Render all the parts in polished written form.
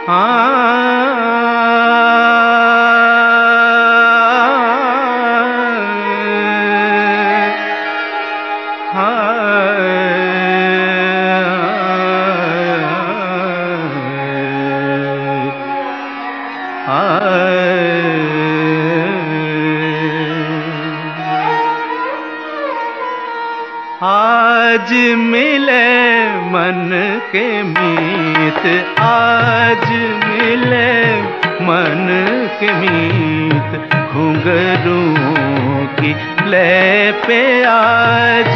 आज मिले मन के मीत, आज मिले मन के मीत, घुंघरूं की लय पे आज,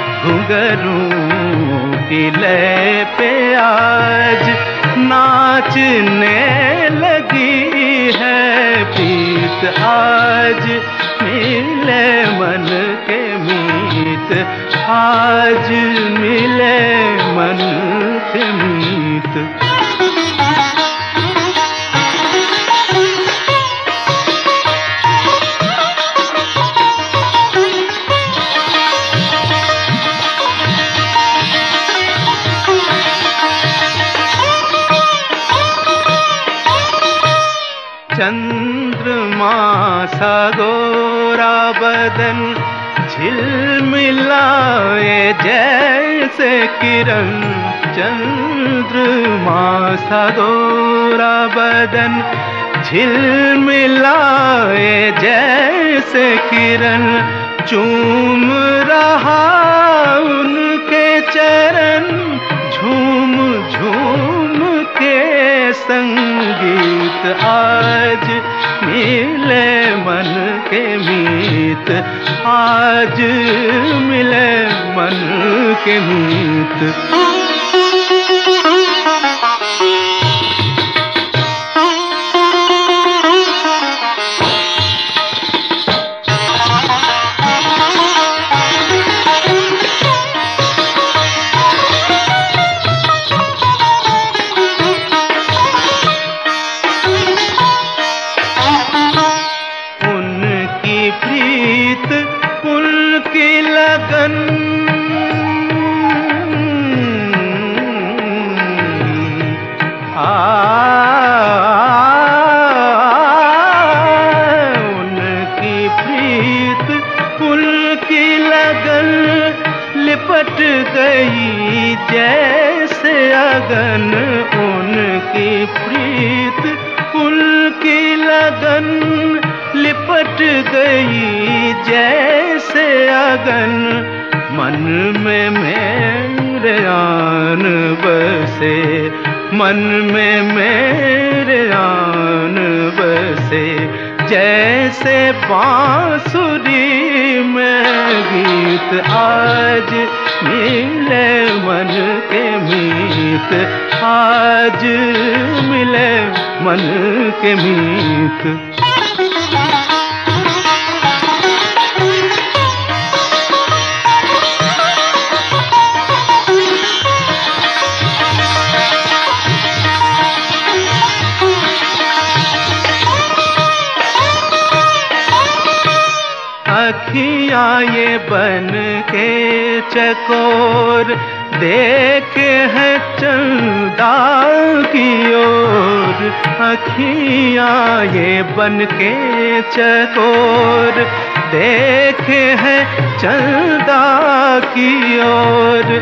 घुंघरूं की लय पे आज नाचने लगी है प्रीत। आज मिले मन के मीत, आज मिले मन के मीत। चंद्रमा सा गोरा बदन झिलमिलाए जैसे किरण, चंद्रमा सा गोरा बदन झिलमिलाए जैसे किरण, चूम रहा उनके चरण, झूम झूम के संगीत। आज मिले मन के मीत, आज मिले मन के मीत। उनकी लगन उनकी प्रीत, उनकी लगन लिपट गई जैसे अगन। उनकी प्रीत, उनकी लगन लिपट गई जैसे अगन। मन में मेरे आन बसे, मन में मेरे आन बसे, जैसे बांसुरी में गीत। आज मिले मन के मीत, आज मिले मन के मीत। अखियाँ ये बन के चकोर देखे हैं चंदा की ओर। अखियाँ ये बन के चकोर देखे हैं चंदा की ओर।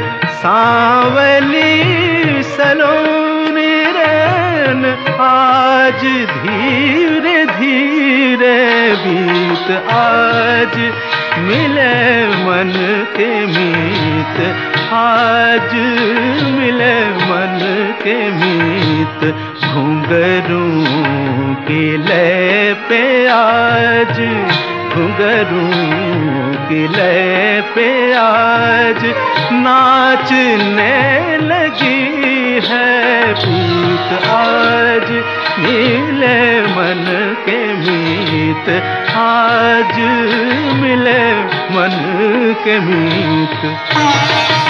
सांवली सलोनी रैन आज धीरे धीरे बीत। आज मिले मन के मीत, आज मिले मन के मीत। घुंघरूं की लय पे आज, घुंघरूं की लय पे आज नाचने लगी है प्रीत। आज मिले मन के मीत, आज मिले मन के मीत।